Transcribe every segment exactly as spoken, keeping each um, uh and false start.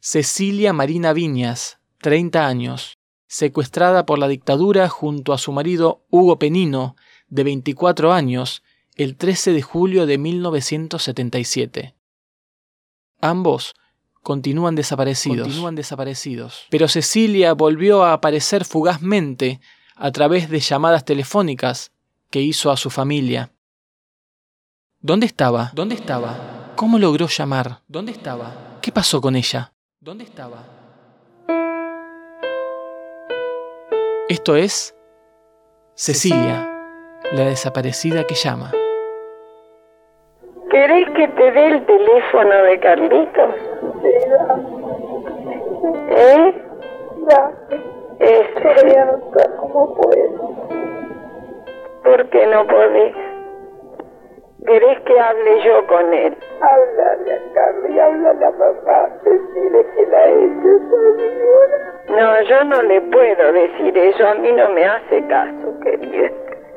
Cecilia Marina Viñas, treinta años, secuestrada por la dictadura junto a su marido Hugo Penino, de veinticuatro años, el trece de julio de mil novecientos setenta y siete. Ambos continúan desaparecidos. Continúan desaparecidos. Pero Cecilia volvió a aparecer fugazmente a través de llamadas telefónicas que hizo a su familia. ¿Dónde estaba? ¿Dónde estaba? ¿Cómo logró llamar? ¿Dónde estaba? ¿Qué pasó con ella? ¿Dónde estaba? Esto es Cecilia, la desaparecida que llama. ¿Querés que te dé el teléfono de Carlitos? ¿Eh? Este. ¿Cómo puedo? ¿Por qué no podés? ¿Querés que hable yo con él? Háblale a Carlos y háblale a papá. Decirle que la he hecho, señora. No, yo no le puedo decir eso. A mí no me hace caso, querido.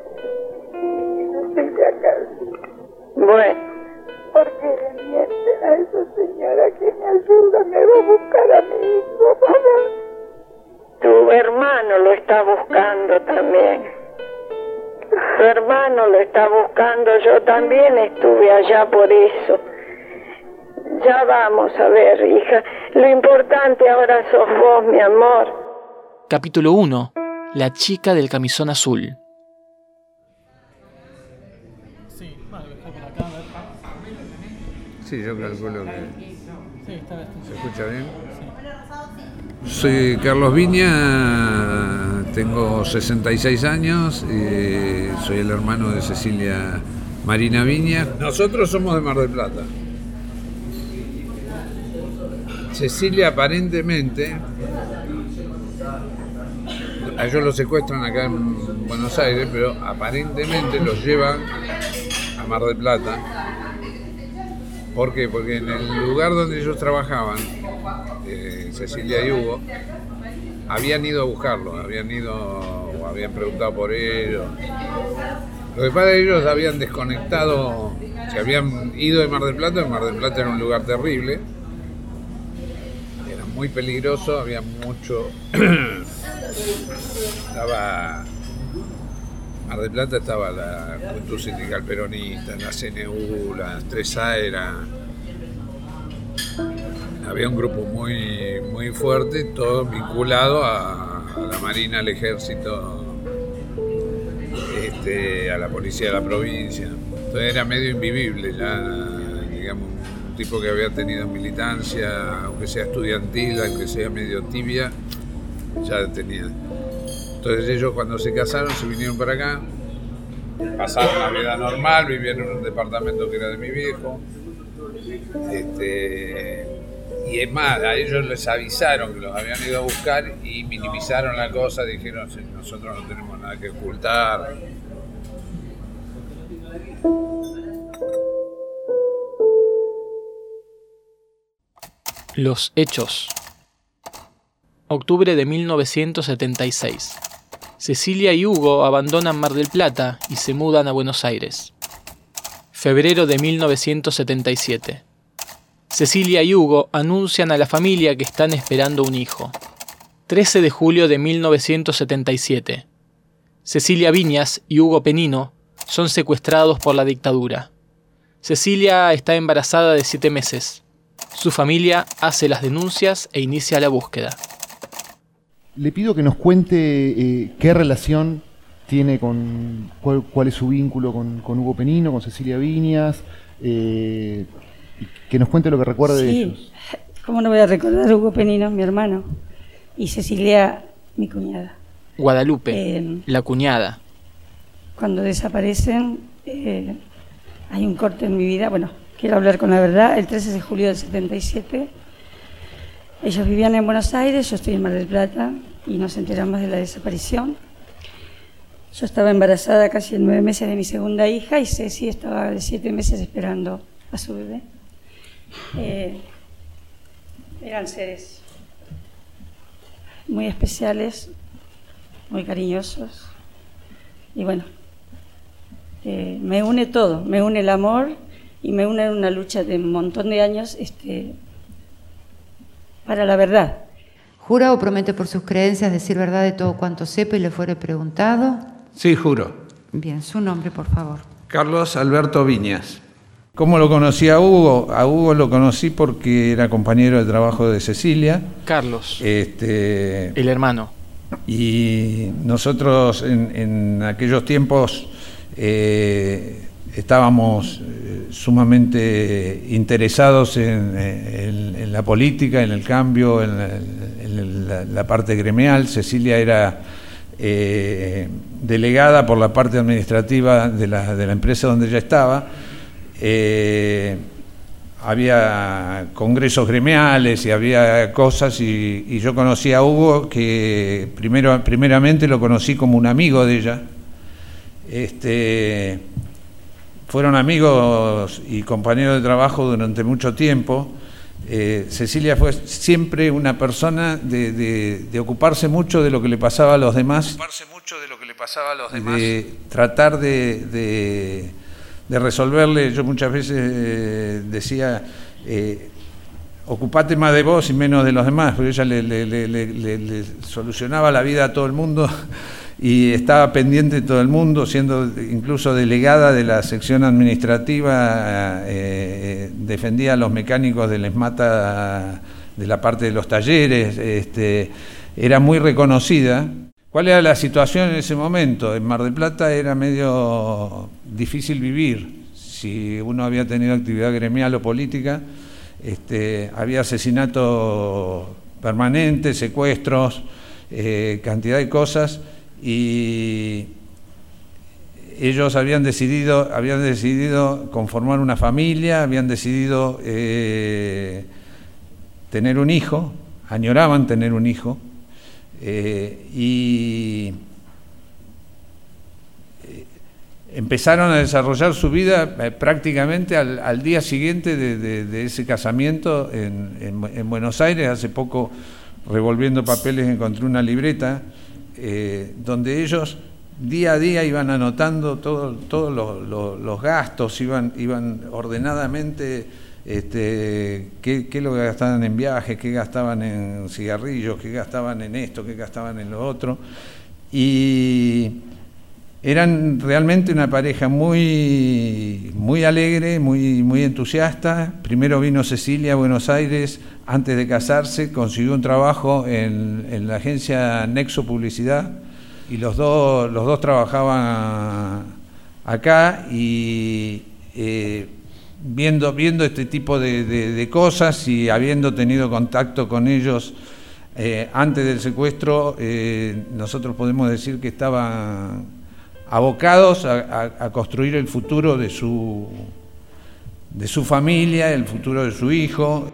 No sé qué acá. Bueno. ¿Por qué le mienten a esa señora que me ayuda? Me va a buscar a mi hijo, papá. Tu hermano lo está buscando también. Tu hermano lo está buscando, yo también estuve allá por eso. Ya vamos a ver, hija. Lo importante ahora sos vos, mi amor. Capítulo uno. La chica del camisón azul. Sí, yo calculo que se escucha bien. Soy Carlos Viña, tengo sesenta y seis años y soy el hermano de Cecilia Marina Viña. Nosotros somos de Mar del Plata. Cecilia aparentemente, a ellos los secuestran acá en Buenos Aires, pero aparentemente los llevan a Mar del Plata. ¿Por qué? Porque en el lugar donde ellos trabajaban, eh, Cecilia y Hugo, habían ido a buscarlo, habían ido o habían preguntado por ellos. Lo que pasa es que ellos habían desconectado, se habían ido de Mar del Plata. Mar del Plata era un lugar terrible, era muy peligroso, había mucho, estaba... Mar del Plata estaba la Juventud Sindical Peronista, la C N U, las tres A era... Había un grupo muy, muy fuerte, todo vinculado a, a la Marina, al Ejército, este, a la Policía de la provincia. Entonces era medio invivible ya, digamos, un tipo que había tenido militancia, aunque sea estudiantil, aunque sea medio tibia, ya tenía... Entonces ellos cuando se casaron se vinieron para acá, pasaron una vida normal, vivían en un departamento que era de mi viejo. Este, y es más, a ellos les avisaron que los habían ido a buscar y minimizaron la cosa, dijeron, nosotros no tenemos nada que ocultar. Los hechos. Octubre de mil novecientos setenta y seis. Cecilia y Hugo abandonan Mar del Plata y se mudan a Buenos Aires. Febrero de mil novecientos setenta y siete. Cecilia y Hugo anuncian a la familia que están esperando un hijo. trece de julio de mil novecientos setenta y siete. Cecilia Viñas y Hugo Penino son secuestrados por la dictadura. Cecilia está embarazada de siete meses. Su familia hace las denuncias e inicia la búsqueda. Le pido que nos cuente eh, qué relación tiene con, cuál, cuál es su vínculo con, con Hugo Penino, con Cecilia Viñas, eh, que nos cuente lo que recuerda sí. de ellos. ¿Cómo no voy a recordar a Hugo Penino, mi hermano? Y Cecilia, mi cuñada. Guadalupe, eh, la cuñada. Cuando desaparecen, eh, hay un corte en mi vida. Bueno, quiero hablar con la verdad. El trece de julio del setenta y siete, ellos vivían en Buenos Aires, yo estoy en Mar del Plata, y nos enteramos de la desaparición. Yo estaba embarazada casi en nueve meses de mi segunda hija y Ceci estaba de siete meses esperando a su bebé. Eh, eran seres muy especiales, muy cariñosos, y bueno, eh, me une todo, me une el amor y me une una lucha de un montón de años este, para la verdad. ¿Jura o promete por sus creencias decir verdad de todo cuanto sepa y le fuere preguntado? Sí, juro. Bien, su nombre, por favor. Carlos Alberto Viñas. ¿Cómo lo conocí a Hugo? A Hugo lo conocí porque era compañero de trabajo de Cecilia. Carlos, Este, el hermano. y nosotros en, en aquellos tiempos eh, estábamos eh, sumamente interesados en, en, en la política, en el cambio, en la, en la, la parte gremial. Cecilia era eh, delegada por la parte administrativa de la, de la empresa donde ella estaba. Eh, había congresos gremiales y había cosas y, y yo conocí a Hugo, que primero, primeramente lo conocí como un amigo de ella. Este, fueron amigos y compañeros de trabajo durante mucho tiempo. Eh, Cecilia fue siempre una persona de, de, de ocuparse mucho de lo que le pasaba a los demás, ocuparse mucho de lo que le pasaba a los demás, de tratar de, de, de resolverle. Yo muchas veces eh, decía, eh, ocupate más de vos y menos de los demás, porque ella le, le, le, le, le, le solucionaba la vida a todo el mundo y estaba pendiente de todo el mundo, siendo incluso delegada de la sección administrativa, eh, defendía a los mecánicos del ESMATA de la parte de los talleres, este, era muy reconocida. ¿Cuál era la situación en ese momento? En Mar del Plata era medio difícil vivir. Si uno había tenido actividad gremial o política, este, había asesinatos permanentes, secuestros, eh, cantidad de cosas. Y ellos habían decidido, habían decidido conformar una familia, habían decidido eh, tener un hijo, añoraban tener un hijo, eh, y empezaron a desarrollar su vida eh, prácticamente al, al día siguiente de, de, de ese casamiento en, en, en Buenos Aires. Hace poco, revolviendo papeles, encontré una libreta Eh, donde ellos día a día iban anotando todos todo lo, lo, los gastos, iban, iban ordenadamente este, qué, qué es lo que gastaban en viajes, qué gastaban en cigarrillos, qué gastaban en esto, qué gastaban en lo otro. Y eran realmente una pareja muy, muy alegre, muy, muy entusiasta. Primero vino Cecilia a Buenos Aires antes de casarse, consiguió un trabajo en, en la agencia Nexo Publicidad y los dos, los dos trabajaban acá y eh, viendo, viendo este tipo de, de, de cosas y habiendo tenido contacto con ellos eh, antes del secuestro, eh, nosotros podemos decir que estaban abocados a, a, a construir el futuro de su, de su familia, el futuro de su hijo.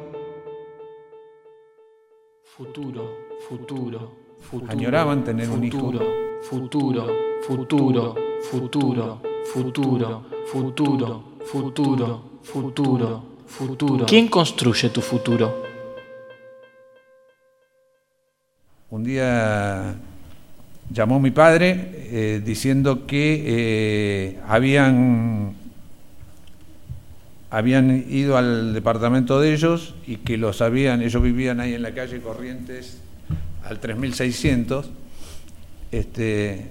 Futuro, futuro, futuro. Añoraban tener un hijo. Futuro, futuro, futuro, futuro, futuro, futuro, futuro, futuro. ¿Quién construye tu futuro? Un día llamó mi padre eh, diciendo que eh, habían habían ido al departamento de ellos y que los habían, ellos vivían ahí en la calle Corrientes al tres mil seiscientos, este,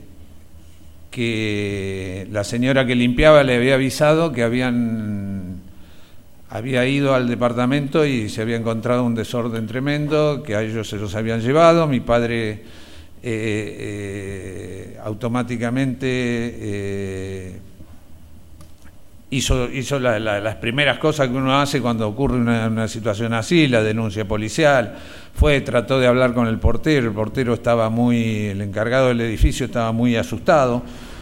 que la señora que limpiaba le había avisado que habían había ido al departamento y se había encontrado un desorden tremendo, que a ellos se los habían llevado. Mi padre eh, eh, automáticamente eh, hizo, hizo la, la, las primeras cosas que uno hace cuando ocurre una, una situación así, la denuncia policial. Fue, trató de hablar con el portero, el portero estaba muy, el encargado del edificio estaba muy asustado.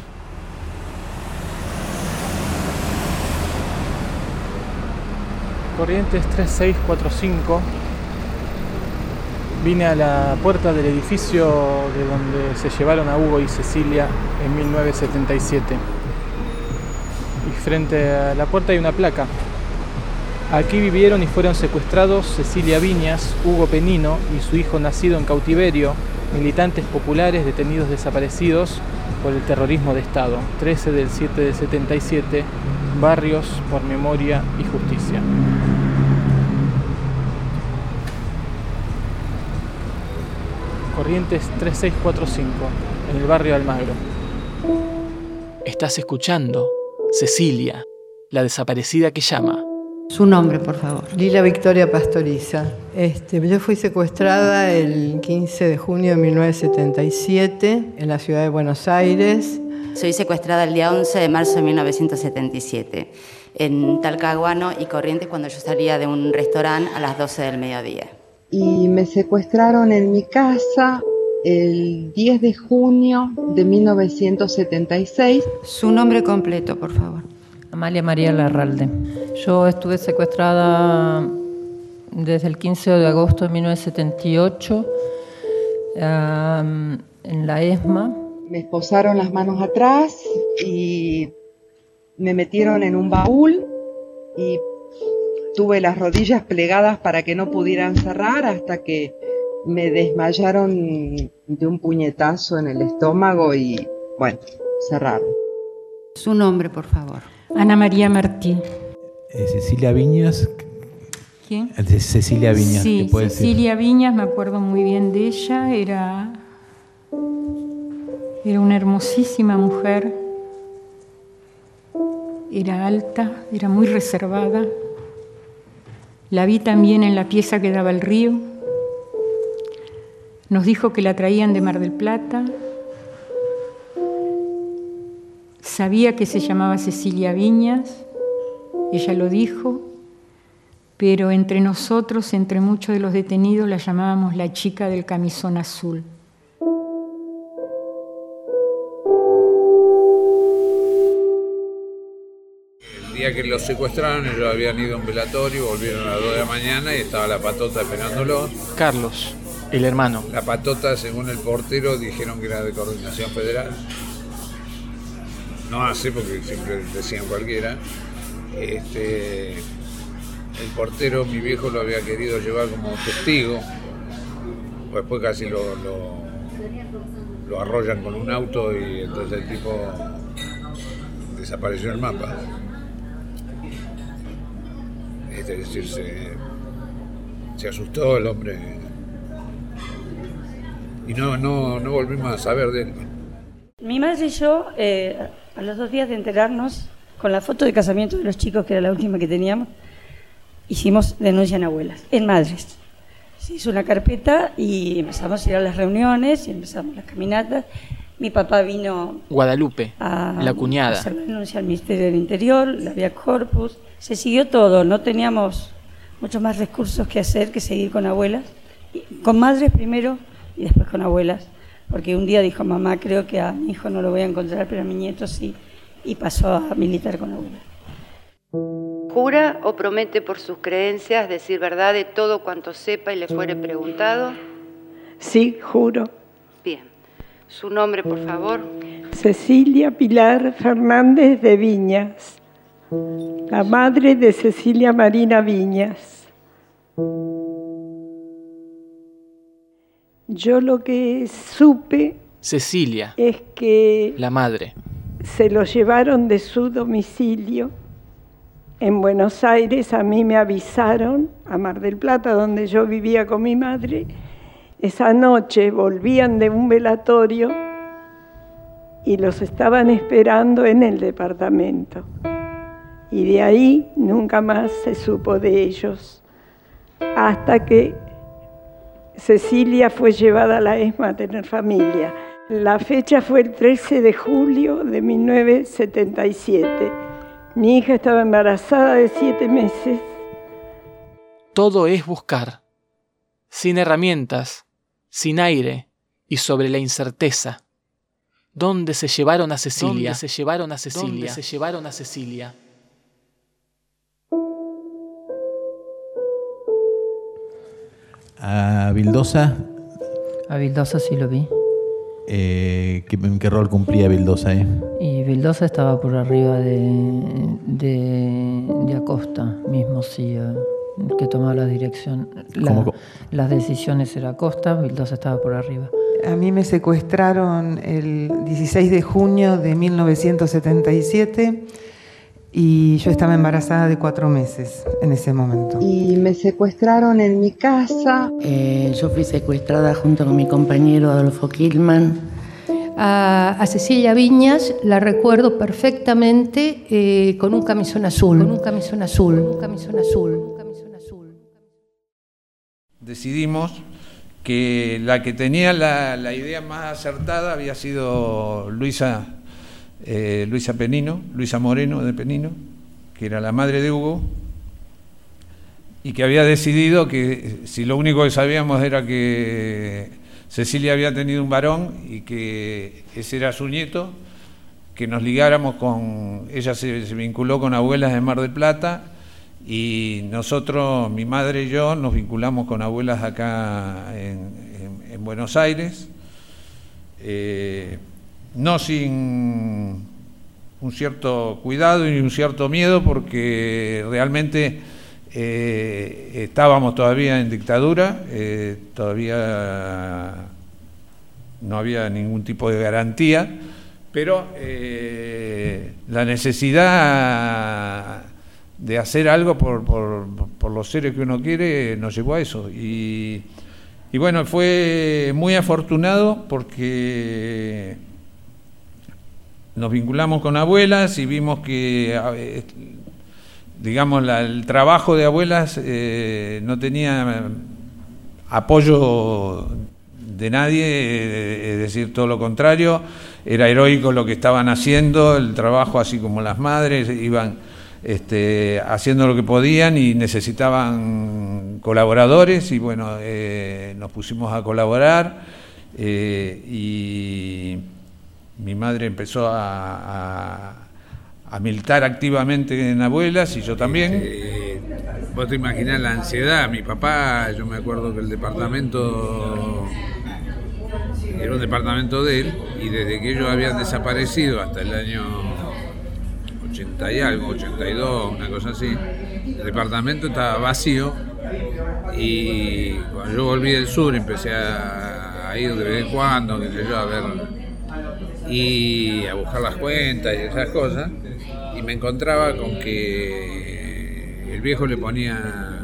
Corrientes tres seis cuatro cinco. Vine a la puerta del edificio de donde se llevaron a Hugo y Cecilia en mil novecientos setenta y siete. Y frente a la puerta hay una placa. Aquí vivieron y fueron secuestrados Cecilia Viñas, Hugo Penino y su hijo nacido en cautiverio, militantes populares detenidos desaparecidos por el terrorismo de Estado. trece del siete del setenta y siete, Barrios por Memoria y Justicia. Corrientes tres seis cuatro cinco, en el barrio Almagro. Estás escuchando Cecilia, la desaparecida que llama. Su nombre, por favor. Lila Victoria Pastoriza. Este, yo fui secuestrada el quince de junio de mil novecientos setenta y siete en la ciudad de Buenos Aires. Soy secuestrada el día once de marzo de mil novecientos setenta y siete en Talcahuano y Corrientes, cuando yo salía de un restaurante a las doce del mediodía. Y me secuestraron en mi casa el diez de junio de mil novecientos setenta y seis. Su nombre completo, por favor. Amalia María Larralde. Yo estuve secuestrada desde el quince de agosto de mil novecientos setenta y ocho um, en la ESMA. Me esposaron las manos atrás y me metieron en un baúl y tuve las rodillas plegadas para que no pudieran cerrar hasta que me desmayaron de un puñetazo en el estómago y, bueno, cerraron. Su nombre, por favor. Ana María Martí. Eh, Cecilia Viñas. ¿Quién? Eh, Cecilia Viñas. Sí, ¿qué puede Cecilia decir? Viñas, me acuerdo muy bien de ella. Era, era una hermosísima mujer. Era alta, era muy reservada. La vi también en la pieza que daba al río. Nos dijo que la traían de Mar del Plata. Sabía que se llamaba Cecilia Viñas, ella lo dijo, pero entre nosotros, entre muchos de los detenidos, la llamábamos la chica del camisón azul. El día que los secuestraron, ellos habían ido a un velatorio, volvieron a las dos de la mañana y estaba la Patota esperándolos. Carlos, el hermano. La Patota, según el portero, dijeron que era de Coordinación Federal. No hace, porque siempre decían cualquiera. Este, el portero, mi viejo, lo había querido llevar como testigo. Después casi lo, lo, lo arrollan con un auto y entonces el tipo desapareció del mapa. Es decir, se, se asustó el hombre y no, no, no volvimos a saber de él. Mi madre y yo, eh, a los dos días de enterarnos, con la foto de casamiento de los chicos, que era la última que teníamos, hicimos denuncia en abuelas, en madres. Se hizo una carpeta y empezamos a ir a las reuniones y empezamos las caminatas. Mi papá vino Guadalupe, a, la cuñada. a hacer la denuncia al Ministerio del Interior, la vía corpus. Se siguió todo, no teníamos muchos más recursos que hacer que seguir con abuelas. Y, con madres primero y después con abuelas. Porque un día dijo, mamá, creo que a mi hijo no lo voy a encontrar, pero a mi nieto sí. Y pasó a militar con abuela. ¿Jura o promete por sus creencias decir verdad de todo cuanto sepa y le fuere preguntado? Sí, juro. Bien. Su nombre, por favor. Cecilia Pilar Fernández de Viñas, la madre de Cecilia Marina Viñas. Yo lo que supe Cecilia, es que la madre. se lo llevaron de su domicilio en Buenos Aires. A mí me avisaron, a Mar del Plata, donde yo vivía con mi madre. Esa noche volvían de un velatorio y los estaban esperando en el departamento. Y de ahí nunca más se supo de ellos, hasta que Cecilia fue llevada a la ESMA a tener familia. La fecha fue el trece de julio de mil novecientos setenta y siete. Mi hija estaba embarazada de siete meses. Todo es buscar, sin herramientas, sin aire y sobre la incerteza. ¿Dónde se llevaron a Cecilia? ¿Dónde se llevaron a Cecilia? ¿Dónde se llevaron a Cecilia? A Vildosa. A Vildosa sí lo vi. Eh, ¿qué, ¿Qué rol cumplía Vildosa ahí? Y Vildosa estaba por arriba de, de, de Acosta mismo, sí, el que tomaba la dirección. La, las decisiones era Acosta, Vildosa estaba por arriba. A mí me secuestraron el dieciséis de junio de mil novecientos setenta y siete y yo estaba embarazada de cuatro meses en ese momento. Y me secuestraron en mi casa. Eh, yo fui secuestrada junto con mi compañero Adolfo Kilman. A, a Cecilia Viñas la recuerdo perfectamente eh, con un camisón azul, con un camisón azul, un camisón azul, un camisón azul. Decidimos que la que tenía la, la idea más acertada había sido Luisa, eh, Luisa Penino, Luisa Moreno de Penino, que era la madre de Hugo, y que había decidido que si lo único que sabíamos era que Cecilia había tenido un varón y que ese era su nieto, que nos ligáramos con... Ella se, se vinculó con Abuelas de Mar del Plata y nosotros, mi madre y yo, nos vinculamos con Abuelas acá en, en, en Buenos Aires, eh, no sin un cierto cuidado y un cierto miedo, porque realmente eh, estábamos todavía en dictadura, eh, todavía no había ningún tipo de garantía, pero eh, la necesidad de hacer algo por, por, por los seres que uno quiere nos llevó a eso. Y, y bueno, fue muy afortunado porque nos vinculamos con Abuelas y vimos que, digamos, la, el trabajo de Abuelas eh, no tenía apoyo de nadie, es decir, todo lo contrario, era heroico lo que estaban haciendo, el trabajo, así como las madres iban este, haciendo lo que podían y necesitaban colaboradores, y bueno, eh, nos pusimos a colaborar, eh, y mi madre empezó a, a, a militar activamente en Abuelas, y yo también. Este, vos te imaginás la ansiedad. Mi papá, yo me acuerdo que el departamento era un departamento de él, y desde que ellos habían desaparecido hasta el año ochenta y algo, ochenta y dos, una cosa así, el departamento estaba vacío, y cuando yo volví del sur empecé a, a ir de vez en cuando, qué sé yo, a ver y a buscar las cuentas y esas cosas, y me encontraba con que el viejo le ponía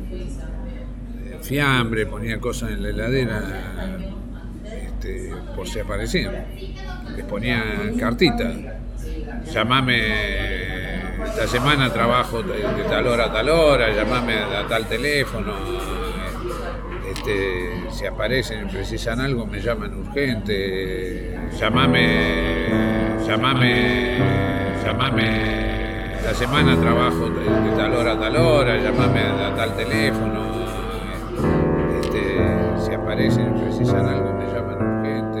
fiambre, ponía cosas en la heladera, este, por si aparecían, les ponía cartitas, llamame esta semana, trabajo de, de tal hora a tal hora, llamame a tal teléfono, este, si aparecen y precisan algo me llaman urgente, llamame, llamame, llamame, esta semana trabajo de, de tal hora a tal hora, llamame a tal teléfono, este, si aparecen y precisan algo me llaman urgente.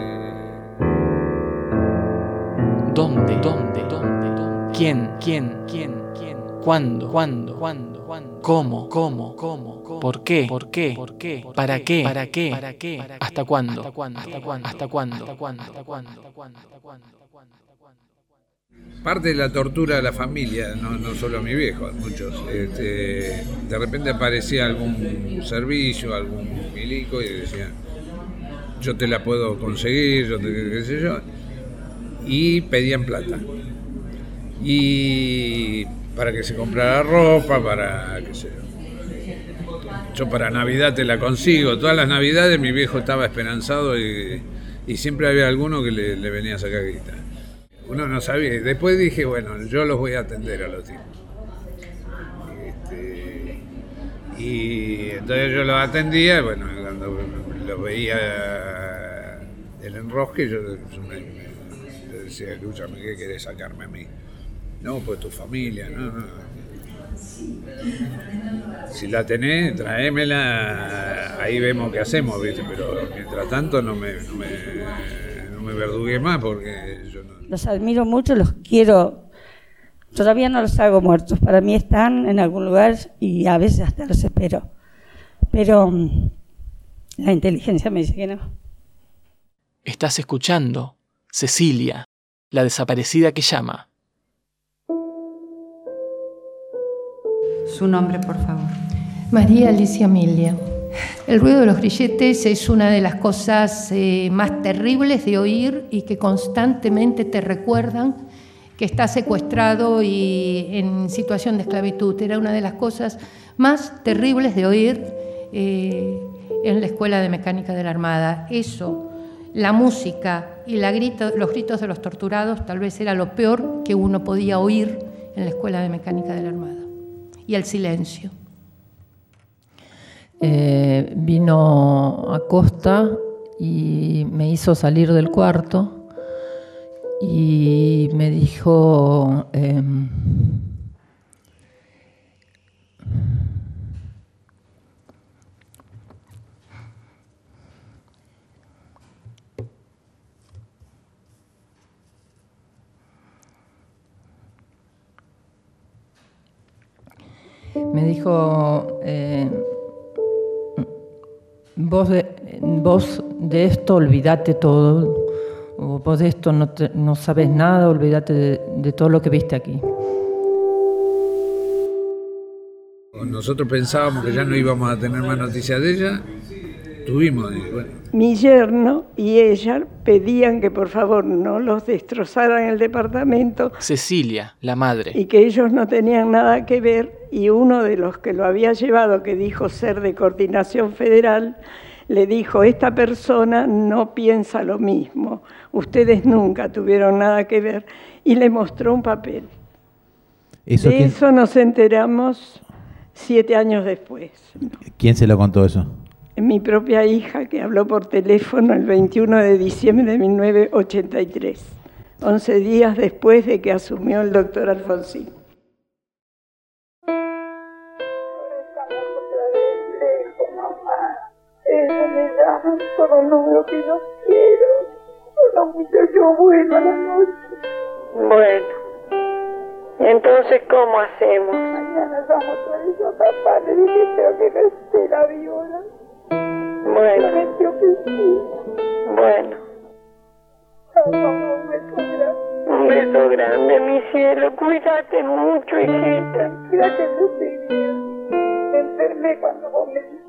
¿Dónde? ¿Dónde? ¿Dónde? ¿Dónde? ¿Quién? ¿Quién? ¿Quién? ¿Quién? ¿Cuándo? ¿Cuándo? ¿Cuándo? ¿Cuándo? ¿Cómo? ¿Cómo? ¿Cómo? ¿Por qué? ¿Por qué? ¿Por qué? ¿Para qué? ¿Para qué? ¿Para qué? ¿Hasta cuándo? ¿Hasta cuándo? ¿Hasta cuándo? ¿Hasta cuándo? ¿Hasta cuándo? ¿Hasta cuándo? ¿Hasta cuándo? Parte de la tortura de la familia, no, no solo a mi viejo, a muchos. Este, de repente aparecía algún servicio, algún milico, y decía, yo te la puedo conseguir, yo te, qué sé yo, y pedían plata. Y para que se comprara ropa, para qué sé yo. Yo para Navidad te la consigo. Todas las Navidades mi viejo estaba esperanzado y, y siempre había alguno que le, le venía a sacar guita. Uno no sabía. Después dije, bueno, yo los voy a atender a los tipos. Este, y entonces yo los atendía, bueno, cuando los veía el enrosque, yo, yo me, me decía, escúchame, ¿qué querés sacarme a mí? No, pues tu familia, no, no. Si la tenés, tráemela, ahí vemos qué hacemos, ¿viste? Pero mientras tanto no me, no me, no me verdugué más, porque yo no... Los admiro mucho, los quiero. Todavía no los hago muertos. Para mí están en algún lugar y a veces hasta los espero. Pero la inteligencia me dice que no. Estás escuchando Cecilia, la desaparecida que llama. Su nombre, por favor. María Alicia Emilia. El ruido de los grilletes es una de las cosas eh, más terribles de oír y que constantemente te recuerdan que está secuestrado y en situación de esclavitud. Era una de las cosas más terribles de oír eh, en la Escuela de Mecánica de la Armada. Eso, la música y la grito, los gritos de los torturados tal vez era lo peor que uno podía oír en la Escuela de Mecánica de la Armada. Y el silencio. Eh, vino a Costa y me hizo salir del cuarto y me dijo eh, me dijo eh, vos de, vos de esto olvidate todo. O vos de esto no, te, no sabes nada, olvídate de, de todo lo que viste aquí. Nosotros pensábamos que ya no íbamos a tener más noticias de ella, tuvimos. Bueno. Mi yerno y ella pedían que por favor no los destrozaran el departamento. Cecilia, la madre. Y que ellos no tenían nada que ver, y uno de los que lo había llevado, que dijo ser de Coordinación Federal, le dijo, esta persona no piensa lo mismo, ustedes nunca tuvieron nada que ver, y le mostró un papel. ¿Eso de quién, eso nos enteramos siete años después. ¿Quién se lo contó eso? Mi propia hija, que habló por teléfono el veintiuno de diciembre de mil novecientos ochenta y tres, once días después de que asumió el doctor Alfonsín. Ella me llama por el número que yo quiero. Los muchachos vuelvan a la noche. Bueno, entonces, ¿cómo hacemos? Mañana vamos a ir a papá. Le dije, pero que no esté la viola. Bueno. Me dijo que sí. Bueno. Un beso grande. Un beso grande, mi cielo. Cuídate mucho, hijita. Cuídate, no estoy bien. Me enfermé cuando vos me dijiste.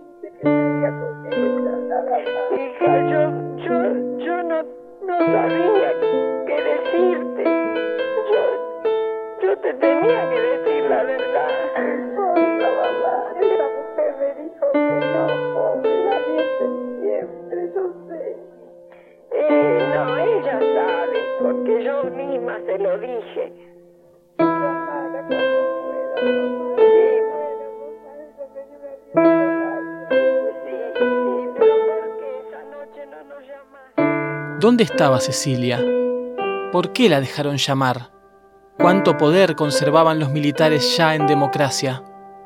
Hija, yo, yo, yo no, no sabía qué decirte. Yo, yo te tenía que decir la verdad. Pobre mamá, esa mujer me dijo que no, pobre, la miente siempre, yo sé. Eh, no, ella sabe, porque yo misma se lo dije. Llamala cuando pueda. Sí, bueno, vos sabés que me dio una vida. ¿Dónde estaba Cecilia? ¿Por qué la dejaron llamar? ¿Cuánto poder conservaban los militares ya en democracia?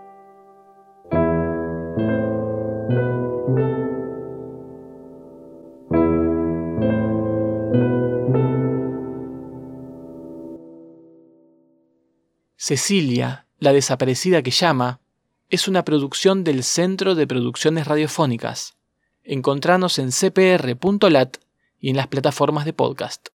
Cecilia, la desaparecida que llama, es una producción del Centro de Producciones Radiofónicas. Encontranos en c p r punto lat y en las plataformas de podcast.